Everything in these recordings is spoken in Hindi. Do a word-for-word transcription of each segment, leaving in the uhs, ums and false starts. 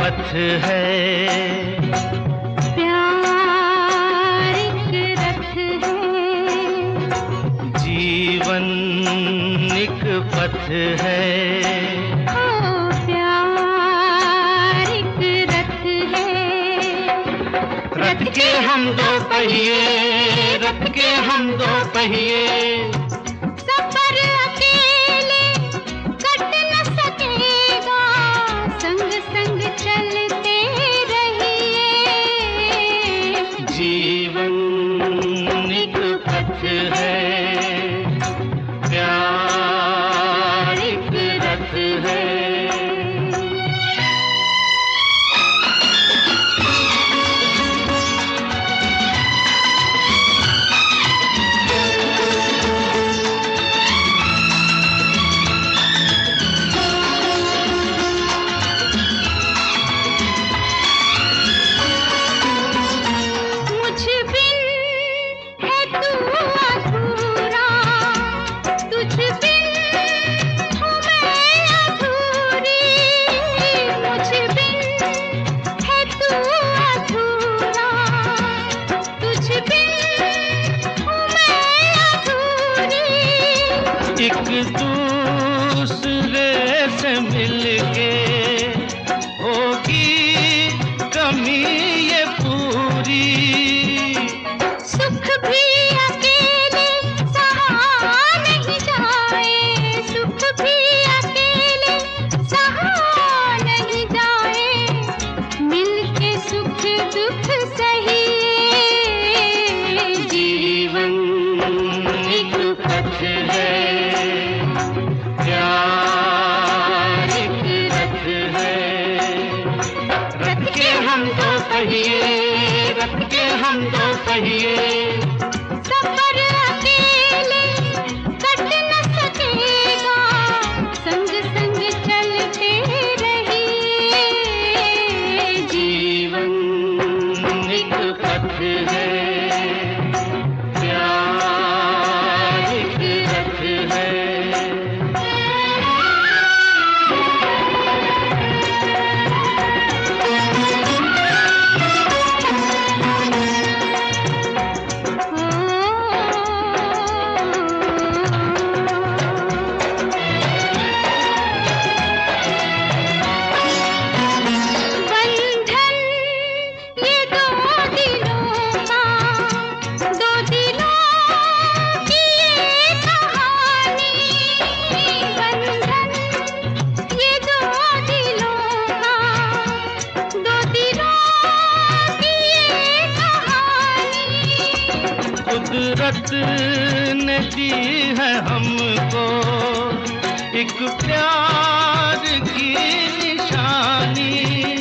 पथ है। प्यार एक रथ है, जीवन एक पथ है। ओ प्यार एक रथ है। रथ के हम दो पहिए, रथ के हम दो पहिए, सफर अकेले कट न सकेगा, संग संग चलते रहिए। जीवन एक पथ है, प्यार एक रथ है। एक दूसरे से मिलके होगी कमी ये पूरी। सुख भी अकेले सहा नहीं जाए, सुख भी अकेले सहा नहीं जाए, मिलके सुख दुख सहिए। जीवन एक पथ है, प्यार एक रथ है। रथ के हम दो पहिए, रथ के हम दो पहिए, सफर अकेले कट न सकेगा, संग संग चलते रहिए। जीवन एक पथ है, प्यार एक रथ है। कुदरत ने दी है हमको एक प्यार की निशानी।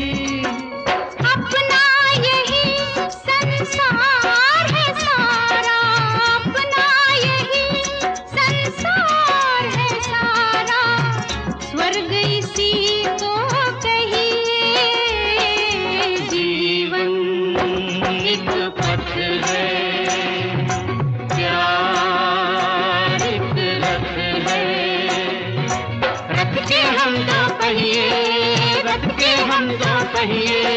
अपना यही संसार है सारा, अपना यही संसार है सारा, स्वर्ग इसी को कहिए। जीवन एक पथ है, प्यार एक रथ है। रथ के हम दो पहिए, रथ के हम दो पहिए,